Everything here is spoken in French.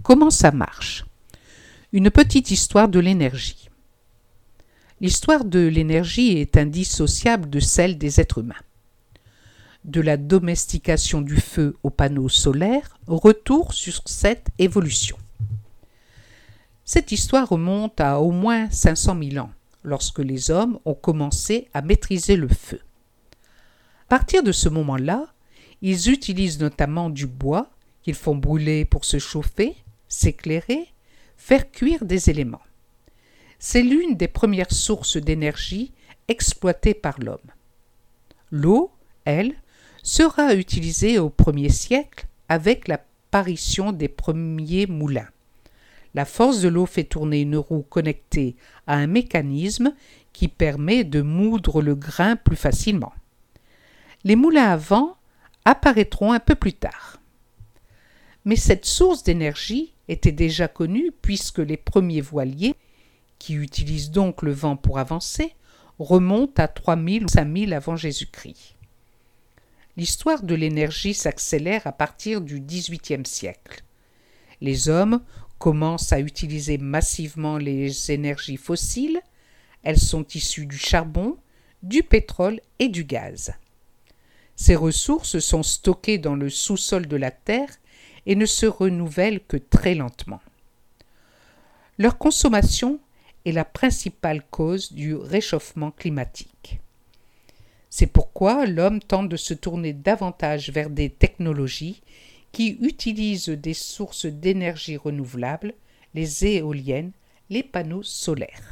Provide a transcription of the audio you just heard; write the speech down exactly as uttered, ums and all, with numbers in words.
Comment ça marche ? Une petite histoire de l'énergie. L'histoire de l'énergie est indissociable de celle des êtres humains. De la domestication du feu aux panneaux solaires, retour sur cette évolution. Cette histoire remonte à au moins cinq cent mille ans, lorsque les hommes ont commencé à maîtriser le feu. À partir de ce moment-là, ils utilisent notamment du bois qu'ils font brûler pour se chauffer, s'éclairer, faire cuire des éléments. C'est l'une des premières sources d'énergie exploitées par l'homme. L'eau, elle, sera utilisée au premier siècle avec l'apparition des premiers moulins. La force de l'eau fait tourner une roue connectée à un mécanisme qui permet de moudre le grain plus facilement. Les moulins à vent apparaîtront un peu plus tard. Mais cette source d'énergie était déjà connue puisque les premiers voiliers, qui utilisent donc le vent pour avancer, remontent à trois mille ou cinq mille avant Jésus-Christ. L'histoire de l'énergie s'accélère à partir du dix-huitième siècle. Les hommes commencent à utiliser massivement les énergies fossiles. Elles sont issues du charbon, du pétrole et du gaz. Ces ressources sont stockées dans le sous-sol de la Terre et ne se renouvellent que très lentement. Leur consommation est la principale cause du réchauffement climatique. C'est pourquoi l'homme tente de se tourner davantage vers des technologies qui utilisent des sources d'énergie renouvelables, les éoliennes, les panneaux solaires.